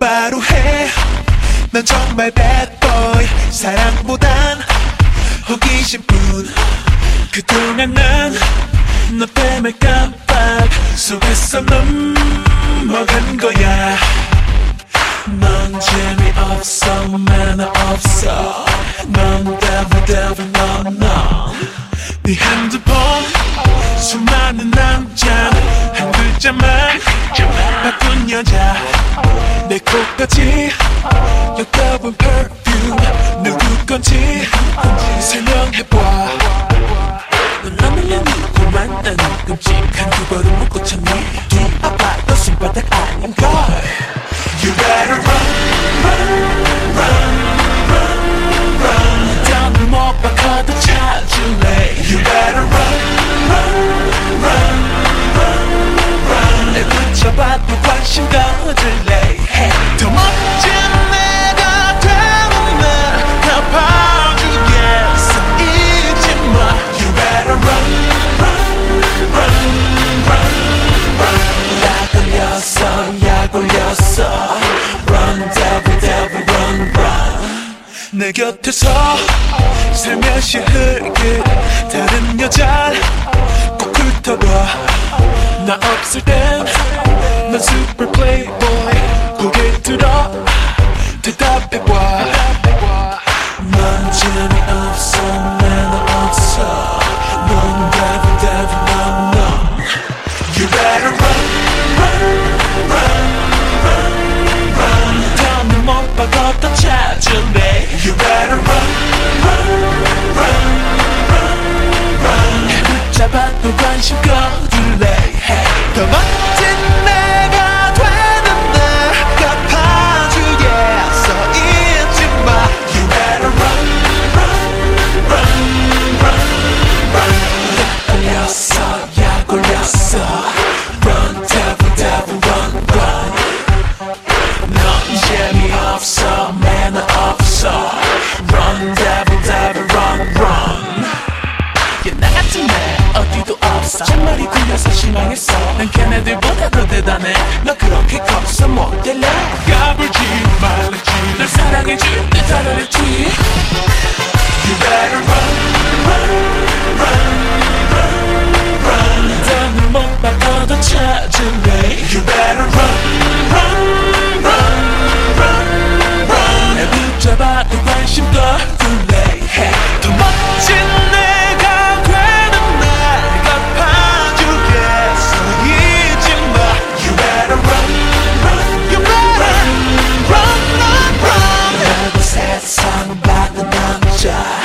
똑바로 해. 넌 정말 bad boy. 사랑보단 호기심뿐. 그동안 난 너 때문에 깜빡 속에서 넘어간 거야. 넌 재미없어, 매너 없어. 넌 devil 네 핸드폰 수많은 남자 한 글자만 바꾼 여자. 내 코까지 옅어본 perfume 누구 건지 설명해봐. 넌 나는 아니구만. 나는 끔찍한 두 걸음 못 고쳤니. 뒤아봐도 손바닥 아닌걸. You better run. 땀을 못 박아도 찾을래. You better run. 내 붙여봐도 관심 가질래. 더 멋진 내가 되는 날 갚아주겠어. 잊지 마. You better run. 약 올렸어. Run devil run. 내 곁에서 살며시 흘게 다른 여자를 꼭 훑어봐. 나 없을 땐 난 super playboy. 고개 들어 대답해봐. 넌 재미없어, 매너 없어. 넌 devil 넌 You better run. 땀을 못 박아도 찾을래. You better run. 붙잡아도 관심 거둘래. 더 멋진 내가 되는 날 갚아주겠어. 잊지 마. You better run. 약 올렸어, 약 올렸어. Run devil run. 넌 재미없어, 매너 없어. Run devil run. 나 같은 애 어디도 없어. 잔머리 굴려서 실망했어. 난 걔네들보다 더 대단해. 너 그렇게 커서 못 될래. 까불지 말랬지. 널 사랑해줄 내 달아냈지. You better run. 땀을 못 박아도 찾을래. You better run. 내 붙잡아도 관심 거둘래. 더 멋진 내가 되는 날 갚아주겠어. 잊지 마. You better run. You better run. 나도 세상을 바꾼 남자.